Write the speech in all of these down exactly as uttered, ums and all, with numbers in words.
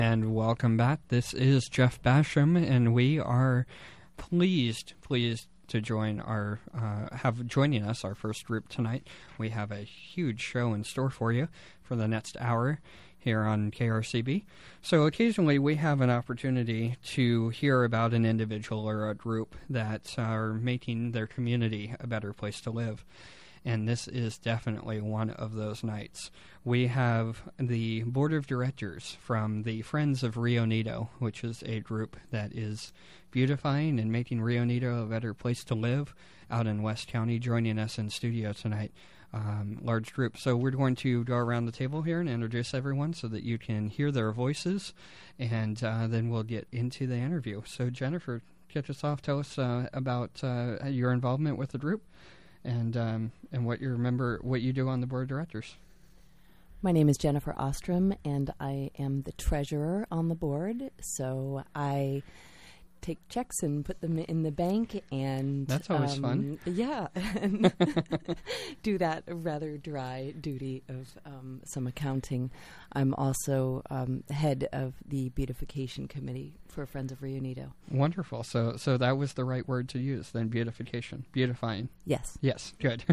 And welcome back. This is Jeff Basham, and we are pleased, pleased to join our, uh, have joining us our first group tonight. We have a huge show in store for you for the next hour here on K R C B. So occasionally we have an opportunity to hear about an individual or a group that are making their community a better place to live. And this is definitely one of those nights. We have the board of directors from the Friends of Rio Neto, which is a group that is beautifying and making Rio Neto a better place to live out in West County, joining us in studio tonight. Um, large group. So we're going to go around the table here and introduce everyone so that you can hear their voices, and uh, then we'll get into the interview. So Jennifer, kick us off. Tell us uh, about uh, your involvement with the group. And um, and what you remember, what you do on the board of directors. My name is Jennifer Ostrom, and I am the treasurer on the board. So I take checks and put them in the bank, and that's always um, fun. Yeah, and do that rather dry duty of um, some accounting. I'm also um, head of the beautification committee for Friends of Rio Neto. Wonderful. So, so that was the right word to use. Then beautification, beautifying. Yes. Yes. Good.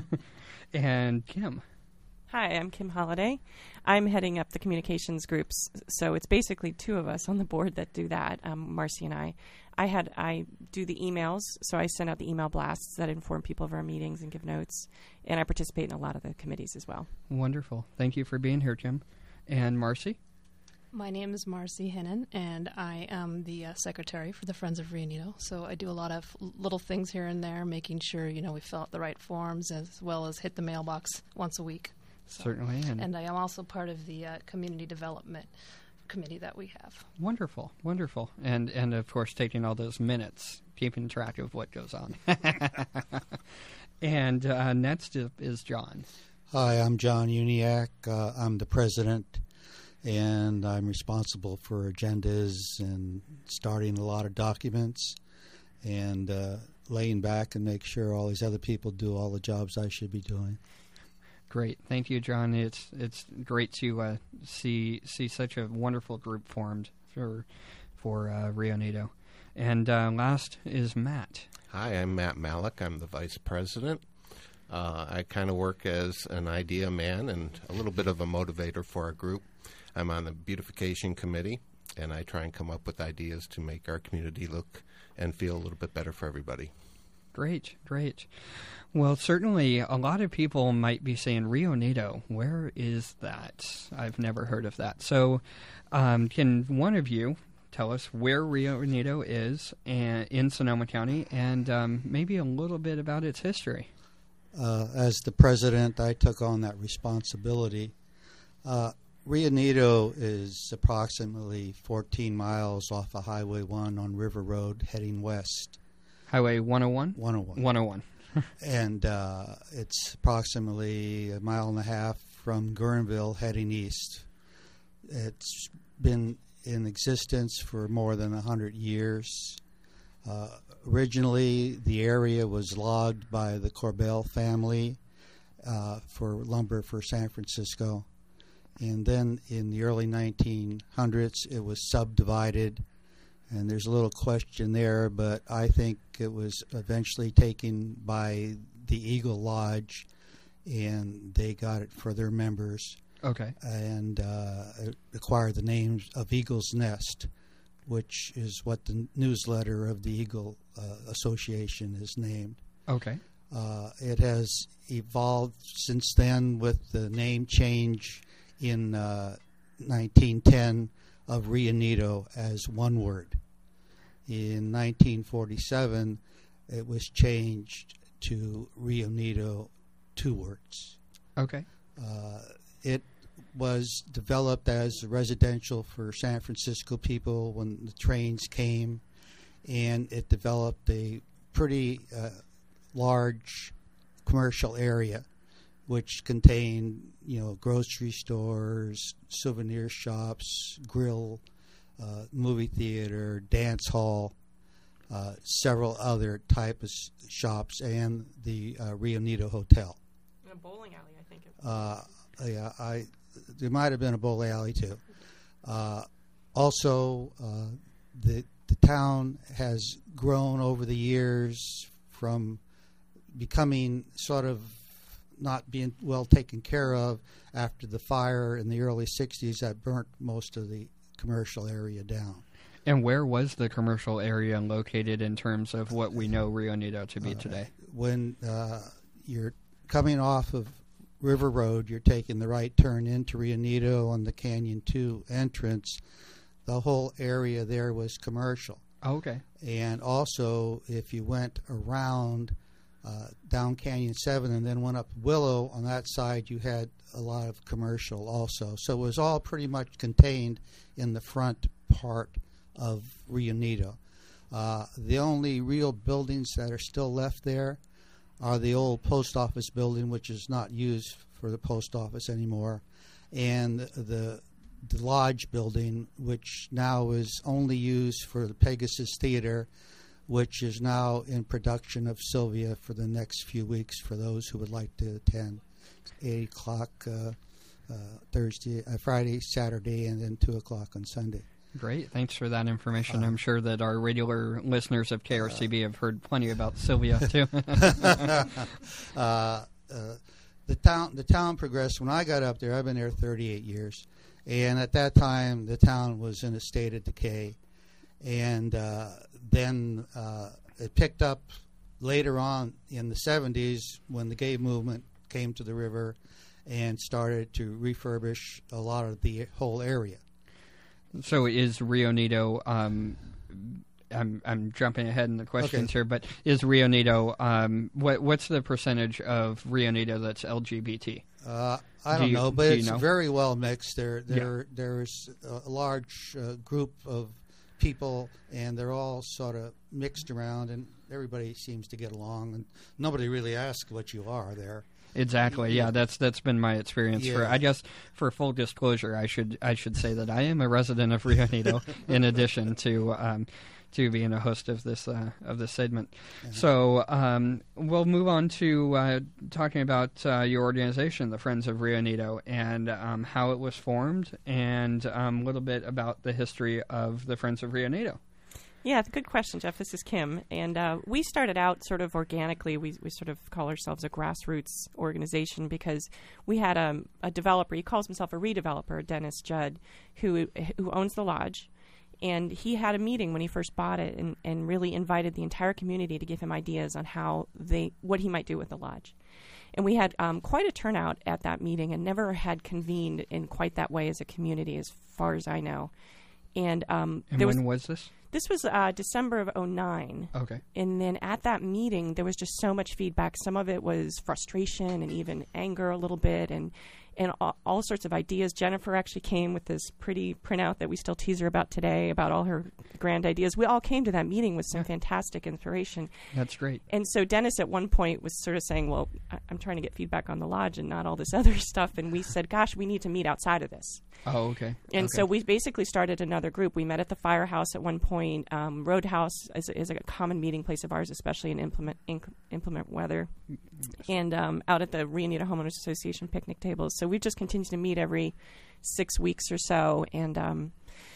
And Kim. Hi, I'm Kim Holliday. I'm heading up the communications groups, so it's basically two of us on the board that do that, um, Marcy and I. I had I do the emails, so I send out the email blasts that inform people of our meetings and give notes, and I participate in a lot of the committees as well. Wonderful. Thank you for being here, Kim. And Marcy? My name is Marcy Hinnon, and I am the uh, secretary for the Friends of Rio Neto. So I do a lot of l- little things here and there, making sure, you know, we fill out the right forms as well as hit the mailbox once a week. So, Certainly. And, and I am also part of the uh, community development committee that we have. Wonderful, wonderful. And, and of course, taking all those minutes, keeping track of what goes on. And uh, next is John. Hi, I'm John Uniac. Uh, I'm the president, and I'm responsible for agendas and starting a lot of documents and uh, laying back and make sure all these other people do all the jobs I should be doing. Great, thank you, John. It's it's great to uh, see see such a wonderful group formed for for uh, Rio Neto. And uh, last is Matt. Hi, I'm Matt Malik. I'm the vice president. Uh, I kind of work as an idea man and a little bit of a motivator for our group. I'm on the beautification committee, and I try and come up with ideas to make our community look and feel a little bit better for everybody. Great, great. Well, certainly a lot of people might be saying, Rio Neto, where is that? I've never heard of that. So um, can one of you tell us where Rio Neto is and, in Sonoma County, and um, maybe a little bit about its history? Uh, as the president, I took on that responsibility. Uh, Rio Neto is approximately fourteen miles off of Highway one on River Road heading west. Highway one oh one? one oh one. one oh one. And uh, it's approximately a mile and a half from Guerneville heading east. It's been in existence for more than one hundred years. Uh, originally, the area was logged by the Corbell family uh, for lumber for San Francisco. And then in the early nineteen hundreds, it was subdivided. And there's a little question there, but I think it was eventually taken by the Eagle Lodge, and they got it for their members. Okay. And uh, it acquired the name of Eagle's Nest, which is what the newsletter of the Eagle uh, Association is named. Okay. Uh, it has evolved since then with the name change in uh, nineteen ten of Rio Neto as one word. In nineteen forty-seven, it was changed to Rio Neto, two words. Okay. Uh, it was developed as residential for San Francisco people when the trains came, and it developed a pretty uh, large commercial area, which contained, you know, grocery stores, souvenir shops, grill, uh, movie theater, dance hall, uh, several other type of shops, and the uh, Rio Neto Hotel. And a bowling alley, I think. It uh, yeah, I there might have been a bowling alley too. Uh, also, uh, the the town has grown over the years from becoming sort of not being well taken care of after the fire in the early sixties that burnt most of the commercial area down. And where was the commercial area located in terms of what we know Rio Nito to be Uh, today? When uh, you're coming off of River Road, you're taking the right turn into Rio Nito on the Canyon two entrance. The whole area there was commercial. Oh, okay. And also, if you went around uh, down Canyon seven and then went up Willow, on that side you had a lot of commercial also. So it was all pretty much contained in the front part of Rio Nito. Uh, the only real buildings that are still left there are the old post office building, which is not used for the post office anymore, and the the lodge building, which now is only used for the Pegasus Theater, which is now in production of Sylvia for the next few weeks for those who would like to attend. eight o'clock uh, uh, Thursday, uh, Friday, Saturday, and then two o'clock on Sunday. Great. Thanks for that information. Uh, I'm sure that our regular listeners of K R C B have heard plenty about Sylvia, too. uh, uh, the town the town progressed. When I got up there, I've been there thirty-eight years, and at that time the town was in a state of decay, and uh, then uh, it picked up later on in the seventies when the gay movement came to the river and started to refurbish a lot of the whole area. So is Rio Nito, um, I'm I'm jumping ahead in the questions Okay. here, but is Rio Nito, um, what, what's the percentage of Rio Nito that's L G B T? Uh, I Do don't you- know, do but you it's know? very well mixed. There, there, there's a large uh, group of people, and they're all sort of mixed around, and everybody seems to get along, and nobody really asks what you are there. Exactly. Yeah, Yeah. that's that's been my experience. For Yeah. I guess for full disclosure, I should I should say that I am a resident of Rio Nito, in addition to um, to being a host of this uh, of this segment. Uh-huh. So um, we'll move on to uh, talking about uh, your organization, the Friends of Rio Nito, and um, how it was formed, and um, a little bit about the history of the Friends of Rio Nito. Yeah, good question, Jeff. This is Kim. And uh, we started out sort of organically. We, we sort of call ourselves a grassroots organization because we had um, a developer. He calls himself a redeveloper, Dennis Judd, who who owns the lodge. And he had a meeting when he first bought it and, and really invited the entire community to give him ideas on how they what he might do with the lodge. And we had um, quite a turnout at that meeting and never had convened in quite that way as a community as far as I know. And, um, And there when was, was this? this was uh, December of oh nine. Okay. And then at that meeting, there was just so much feedback. Some of it was frustration and even anger a little bit, and and all, all sorts of ideas. Jennifer actually came with this pretty printout that we still tease her about today about all her grand ideas. We all came to that meeting with some Yeah. fantastic inspiration. That's great. And so Dennis at one point was sort of saying, well, I- I'm trying to get feedback on the lodge and not all this other stuff. And we said, gosh, we need to meet outside of this. Oh, okay. And Okay. so we basically started another group. We met at the firehouse at one point. Um, Roadhouse is, is a common meeting place of ours, especially in implement inc- implement weather, and um, out at the Rio Nito Homeowners Association picnic tables. So we just continue to meet every six weeks or so. And um,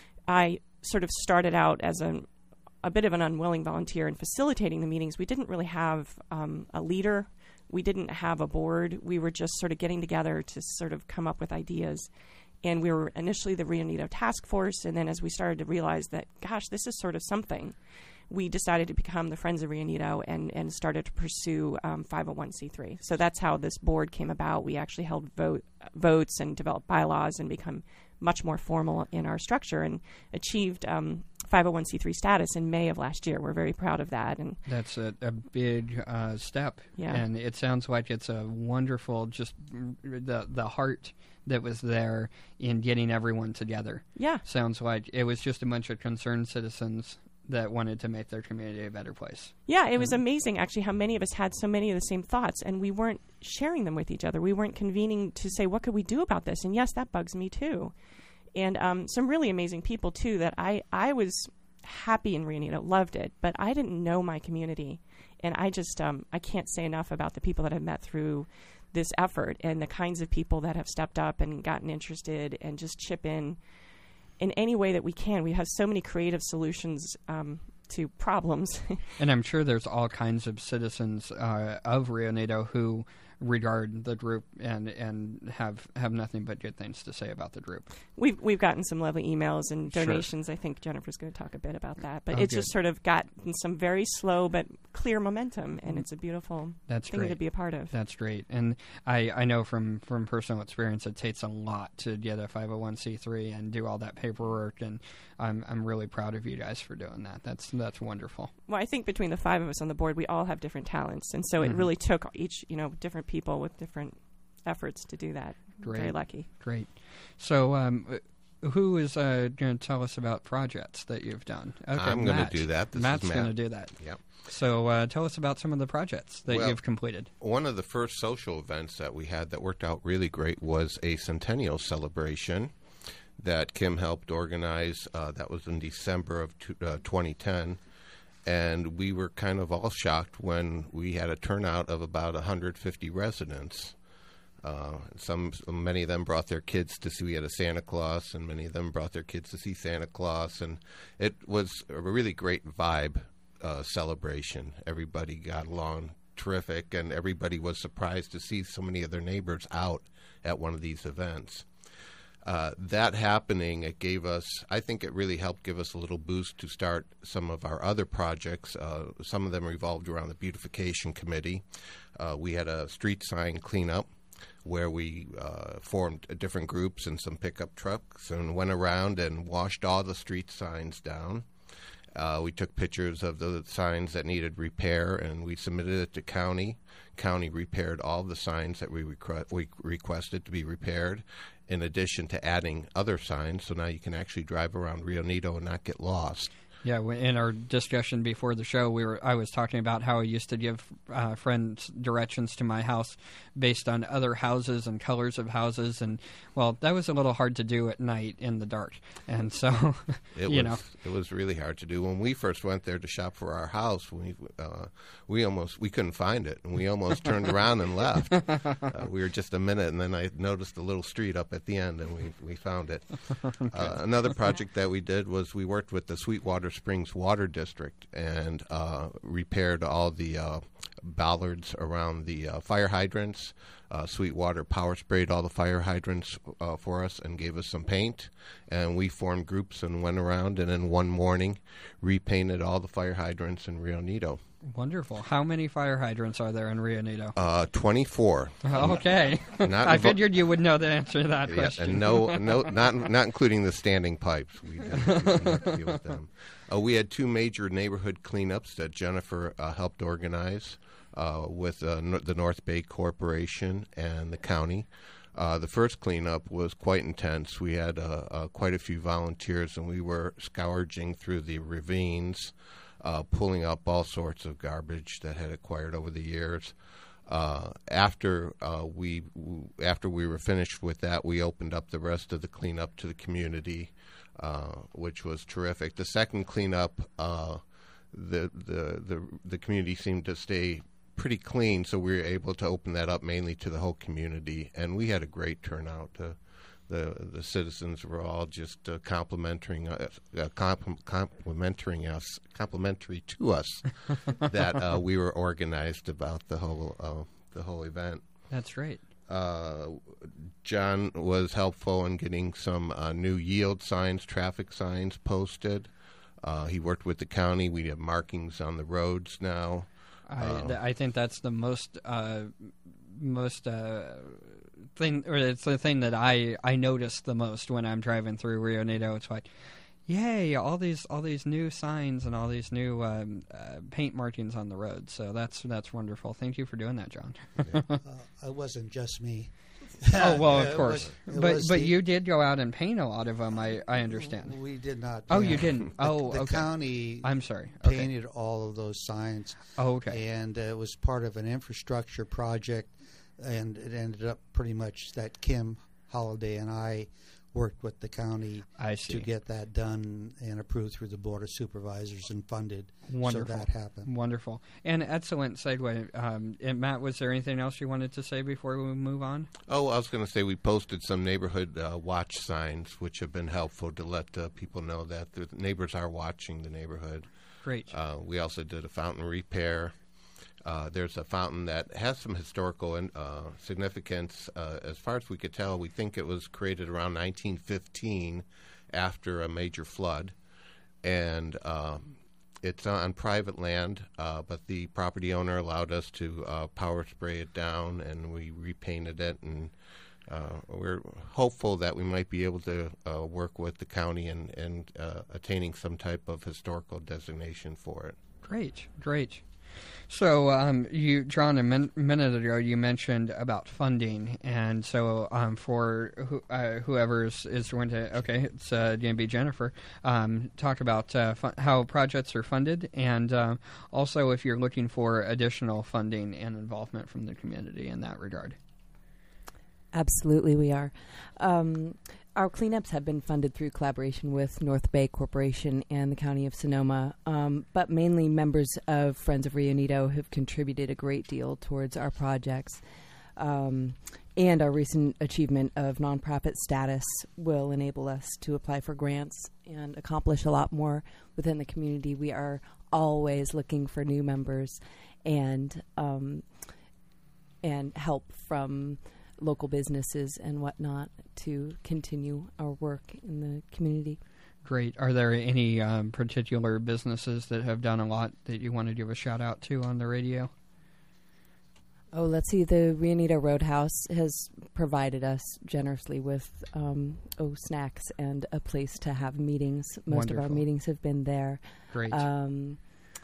I sort of started out as a a bit of an unwilling volunteer in facilitating the meetings. We didn't really have um, a leader. We didn't have a board. We were just sort of getting together to sort of come up with ideas. And we were initially the Rio Nito Task Force, and then as we started to realize that, gosh, this is sort of something, we decided to become the Friends of Rio Nito and, and started to pursue um, five oh one c three. So that's how this board came about. We actually held vote, votes and developed bylaws and become much more formal in our structure and achieved um, five oh one c three status in May of last year. We're very proud of that. And That's a, a big uh, step, Yeah. and it sounds like it's a wonderful, just mm, the the heart that was there in getting everyone together. yeah, Sounds like it was just a bunch of concerned citizens that wanted to make their community a better place. Yeah, it was amazing actually how many of us had so many of the same thoughts, and we weren't sharing them with each other. We weren't convening to say, what could we do about this? And yes, that bugs me too. And um, some really amazing people too that I, I was happy in Rio Nito, loved it, but I didn't know my community. And I just, um, I can't say enough about the people that I've met through this effort and the kinds of people that have stepped up and gotten interested and just chip in. in any way that we can. We have so many creative solutions um, to problems. And I'm sure there's all kinds of citizens uh, of Rio Negro who regard the group and and have have nothing but good things to say about the group. We've we've gotten some lovely emails and Sure. donations. I think Jennifer's going to talk a bit about that. But Oh, it's good. just sort of gotten some very slow but clear momentum, and it's a beautiful That's thing great. to be a part of. That's great. And I, I know from, from personal experience it takes a lot to get a five oh one c three and do all that paperwork, and I'm I'm really proud of you guys for doing that. That's that's wonderful. Well, I think between the five of us on the board, we all have different talents, and so it Mhm. really took each, you know, different people with different efforts to do that. Great. Very lucky. Great. So um, uh, who is uh, going to tell us about projects that you've done? Okay, I'm going to Matt. do that. This is Matt's Matt. going to do that. Yep. So uh, tell us about some of the projects that Well, you've completed. One of the first social events that we had that worked out really great was a centennial celebration that Kim helped organize. Uh, that was in December of two, uh, twenty ten. And we were kind of all shocked when we had a turnout of about one hundred fifty residents. Uh, some, many of them brought their kids to see we had a Santa Claus, and many of them brought their kids to see Santa Claus. And it was a really great vibe uh, celebration. Everybody got along terrific, and everybody was surprised to see so many of their neighbors out at one of these events. Uh, that happening, it gave us, I think it really helped give us a little boost to start some of our other projects. Uh, some of them revolved around the beautification committee. Uh, we had a street sign cleanup where we uh, formed different groups and some pickup trucks and went around and washed all the street signs down. Uh, we took pictures of the signs that needed repair, and we submitted it to county. County repaired all the signs that we, requ- we requested to be repaired, in addition to adding other signs, so now you can actually drive around Rio Negro and not get lost. Yeah, w- in our discussion before the show, we were I was talking about how I used to give uh, friends directions to my house based on other houses and colors of houses, and well, that was a little hard to do at night in the dark, and so It you was know, it was really hard to do. When we first went there to shop for our house, we uh, we almost we couldn't find it, and we almost turned around and left. Uh, we were just a minute, and then I noticed a little street up at the end, and we we found it. Uh, another project that we did was we worked with the Sweetwater Springs Water District and uh, repaired all the uh, bollards around the uh, fire hydrants. Uh, Sweetwater power sprayed all the fire hydrants uh, for us and gave us some paint. And we formed groups and went around and in one morning repainted all the fire hydrants in Rio Negro. wonderful. How many fire hydrants are there in Rio Negro? Uh, twenty-four. Okay, Not I invo- figured you would know the answer to that Yeah, question. and no, no, not not including the standing pipes. We didn't, we didn't deal with them. Uh, we had two major neighborhood cleanups that Jennifer uh, helped organize uh, with uh, no- the North Bay Corporation and the county. Uh, the first cleanup was quite intense. We had uh, uh, quite a few volunteers, and we were scourging through the ravines, uh, pulling up all sorts of garbage that had acquired over the years. Uh, after uh, we w- after we were finished with that, we opened up the rest of the cleanup to the community, uh, which was terrific. The second cleanup, uh, the, the the the community seemed to stay pretty clean, so we were able to open that up mainly to the whole community, and we had a great turnout. Uh, the the citizens were all just uh, complimenting us, uh, compl- complimenting us, complimentary to us that uh, we were organized about the whole uh, the whole event. That's great. Uh, John was helpful in getting some uh, new yield signs, traffic signs posted. Uh, he worked with the county. We have markings on the roads now. I, Uh, th- I think that's the most uh, most uh, thing, or it's the thing that I, I notice the most when I'm driving through Rio Negro. It's like, yay! All these all these new signs and all these new um, uh, paint markings on the road. So that's that's wonderful. Thank you for doing that, John. uh, it wasn't just me. Oh well, It of course, was- it but was but the- you did go out and paint a lot of them. I, I understand. We did not. Oh, paint. you didn't. The, Oh, the okay. county I'm sorry. Okay. painted all of those signs, Oh, okay. and uh, it was part of an infrastructure project, and it ended up pretty much that Kim Holiday and I worked with the county I see. to get that done and approved through the Board of Supervisors and funded. Wonderful. So that happened. Wonderful. And excellent segue. Um, and Matt, was there anything else you wanted to say before we move on? Oh, I was going to say we posted some neighborhood uh, watch signs, which have been helpful to let uh, people know that the neighbors are watching the neighborhood. Great. Uh, we also did a fountain repair. Uh, there's a fountain that has some historical in, uh, significance. Uh, as far as we could tell, we think it was created around nineteen fifteen after a major flood. And um, it's on private land, uh, but the property owner allowed us to uh, power spray it down, and we repainted it. And uh, we're hopeful that we might be able to uh, work with the county in, in uh, attaining some type of historical designation for it. Great, great. So, um, you, John, a min- minute ago, you mentioned about funding, and so um, for who, uh, whoever is, is going to, okay, it's uh, going to be Jennifer, um, talk about uh, fu- how projects are funded, and uh, also if you're looking for additional funding and involvement from the community in that regard. Absolutely, we are. Um, our cleanups have been funded through collaboration with North Bay Corporation and the County of Sonoma, um, but mainly members of Friends of Rio Neato have contributed a great deal towards our projects. Um, and our recent achievement of nonprofit status will enable us to apply for grants and accomplish a lot more within the community. We are always looking for new members and um, and help from local businesses and whatnot to continue our work in the community. Great. Are there any um, particular businesses that have done a lot that you want to give a shout out to on the radio? Oh, let's see. The Rio Neato Roadhouse has provided us generously with um, oh snacks and a place to have meetings. Most Wonderful. of our meetings have been there. Great. Um,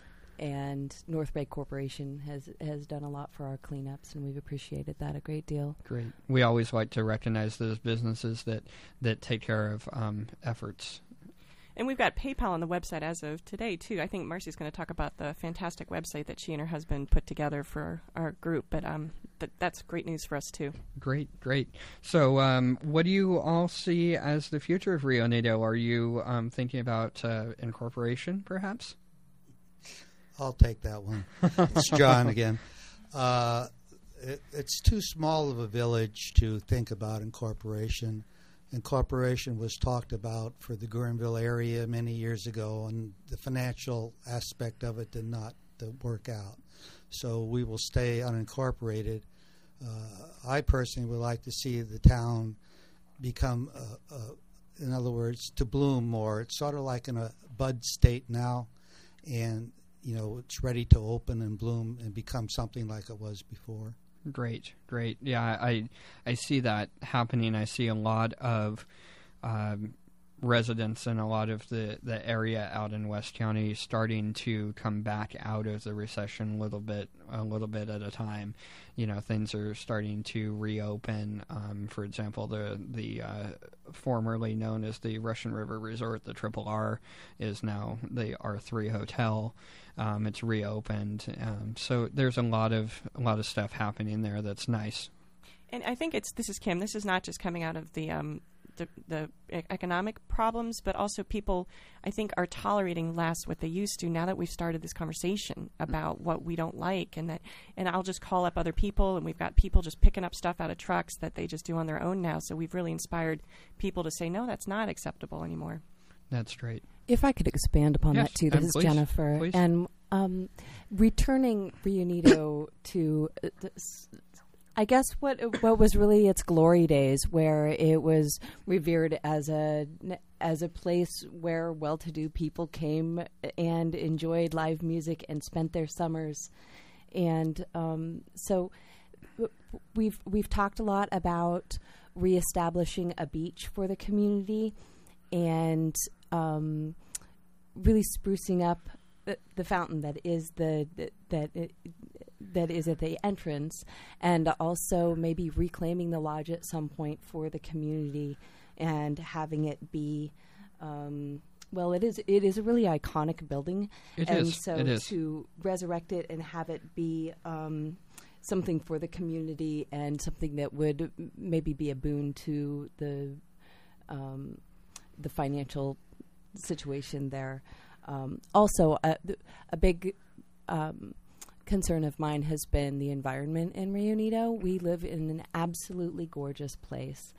and North Bay Corporation has has done a lot for our cleanups, and we've appreciated that a great deal. Great. We always like to recognize those businesses that, that take care of um, efforts. And we've got PayPal on the website as of today, too. I think Marcy's going to talk about the fantastic website that she and her husband put together for our group, but um, th- that's great news for us, too. Great, great. So um, what do you all see as the future of Rio Neato? Are you um, thinking about uh, incorporation, perhaps? I'll take that one. It's John again. Uh, it, it's too small of a village to think about incorporation. Incorporation was talked about for the Guerneville area many years ago, and the financial aspect of it did not uh, work out. So we will stay unincorporated. Uh, I personally would like to see the town become, uh, uh, in other words, to bloom more. It's sort of like in a bud state now, and you know it's ready to open and bloom and become something like it was before. Great, great. Yeah, I I see that happening. I see a lot of um, residents in a lot of the, the area out in West County starting to come back out of the recession a little bit, a little bit at a time. You know, things are starting to reopen. Um, for example, the the uh, formerly known as the Russian River Resort, the Triple R, is now the R three Hotel. Um, it's reopened, um, so there's a lot of a lot of stuff happening there that's nice. And I think it's this is Kim. This is not just coming out of the um, the, the e- economic problems, but also people, I think, are tolerating less what they used to now that we've started this conversation about what we don't like, and that. And I'll just call up other people, and we've got people just picking up stuff out of trucks that they just do on their own now. So we've really inspired people to say, no, that's not acceptable anymore. That's great. If I could expand upon Yes, that too, this um, is please, Jennifer, please. and um, returning Rio Neato to, uh, this, I guess what what was really its glory days, where it was revered as a as a place where well-to-do people came and enjoyed live music and spent their summers, and um, so we've we've talked a lot about reestablishing a beach for the community, and um, really sprucing up the, the fountain that is the, the that it, that is at the entrance, and also maybe reclaiming the lodge at some point for the community and having it be. Um, well, it is it is a really iconic building, It and is, so it is. to resurrect it and have it be um, something for the community and something that would m- maybe be a boon to the um, the financial situation there. Um, also, a, a big um, concern of mine has been the environment in Rio Neato. We live in an absolutely gorgeous place,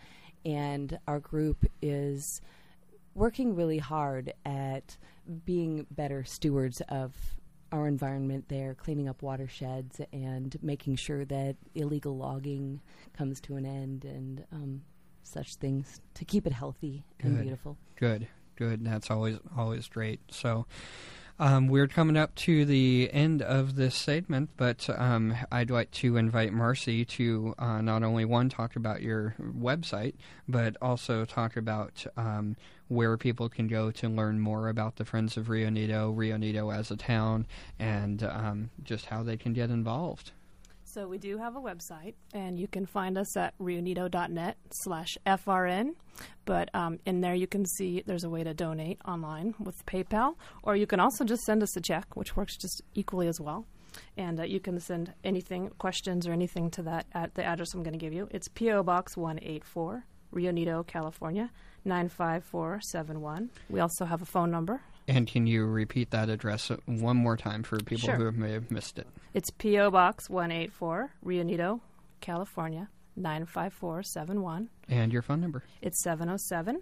and our group is working really hard at being better stewards of our environment there, cleaning up watersheds and making sure that illegal logging comes to an end and um, such things to keep it healthy and Good. beautiful. Good, good. That's always always great. So um, we're coming up to the end of this segment, but um, I'd like to invite Marcy to uh, not only, one, talk about your website, but also talk about um, where people can go to learn more about the Friends of Rio Neato, Rio Neato as a town, and um, just how they can get involved. So we do have a website, and you can find us at rioneato.net slash FRN. But um, in there you can see there's a way to donate online with PayPal, or you can also just send us a check, which works just equally as well. And uh, you can send anything, questions or anything to that at the address I'm going to give you. It's P O Box one eighty-four, Rio Neato, California, nine five four seven one. We also have a phone number. And can you repeat that address one more time for people Sure. who may have missed it? It's P O Box one eighty-four, Rio Neato, California, nine five four seven one. And your phone number? It's seven oh seven,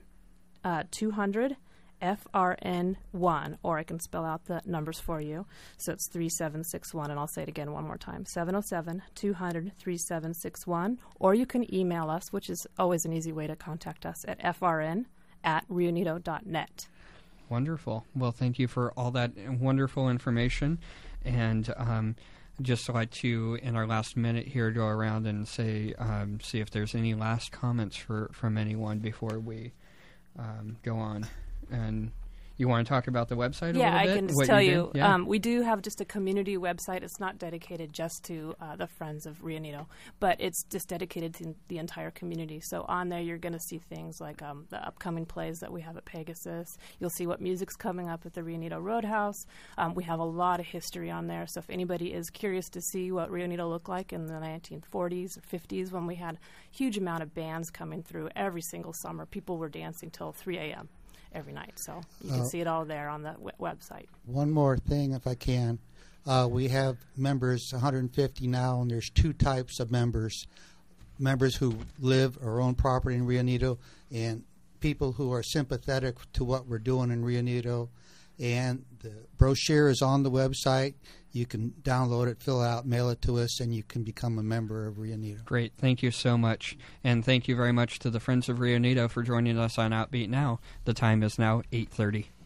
two hundred, F R N one, or I can spell out the numbers for you. So it's three seven six one, and I'll say it again one more time, seven oh seven, two hundred, three seven six one. Or you can email us, which is always an easy way to contact us, at F R N at rioneato dot net. Wonderful. Well, thank you for all that wonderful information. And um, just like to, in our last minute here, go around and say, um, see if there's any last comments for, from anyone before we um, go on. And you want to talk about the website a Yeah, little I bit? can just What tell you you, do? Yeah. um, we do have just a community website. It's not dedicated just to uh, the Friends of Rio Neato, but it's just dedicated to the entire community. So on there, you're going to see things like um, the upcoming plays that we have at Pegasus. You'll see what music's coming up at the Rio Neato Roadhouse. Um, we have a lot of history on there. So if anybody is curious to see what Rio Neato looked like in the nineteen forties or fifties, when we had a huge amount of bands coming through every single summer, people were dancing till three a.m. every night. So you can Uh, see it all there on the w- website. One more thing, if I can. Uh, we have members, one hundred fifty now, and there's two types of members. Members who live or own property in Rio Neato, and people who are sympathetic to what we're doing in Rio Neato. And the brochure is on the website. You can download it, fill it out, mail it to us, and you can become a member of Rio Neato. Great. Thank you so much. And thank you very much to the Friends of Rio Neato for joining us on Outbeat Now. The time is now eight thirty.